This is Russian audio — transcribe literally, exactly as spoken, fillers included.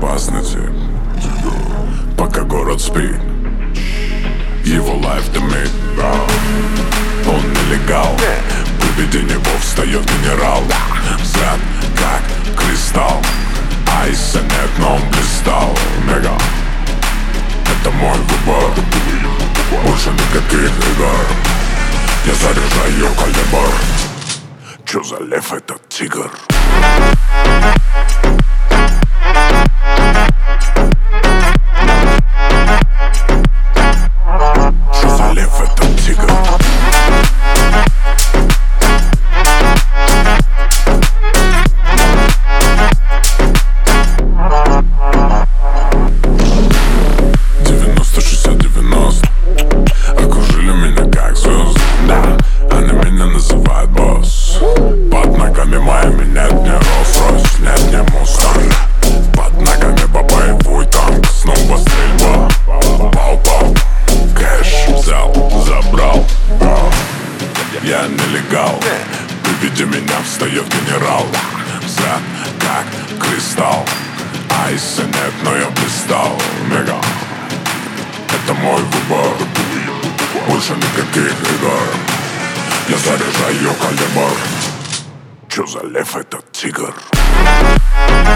опасности, пока город спит. Его лайф дымит, он нелегал. При виде него встает генерал. Взгляд как кристалл, айса нет, но он блистал. Мега, это мой выбор, больше никаких игр. Я заряжаю калибр. Чё за лев этот тигр? Чё за лев этот тигр? девяносто шестьдесят девяносто окружили меня как звезды. Да, они меня называют босс. Под ногами моими нет ни Rolls-Royce, нет ни Mustang. Под ногами боевой танк, снова стрельба. Пау-пау, кэш взял, забрал. Я нелегал, при виде меня встает генерал. Взгляд как кристалл, айса нет, но я блистал. Мега, это мой выбор, больше никаких игр. Я заряжаю калибр. Чё за лев этот тигр?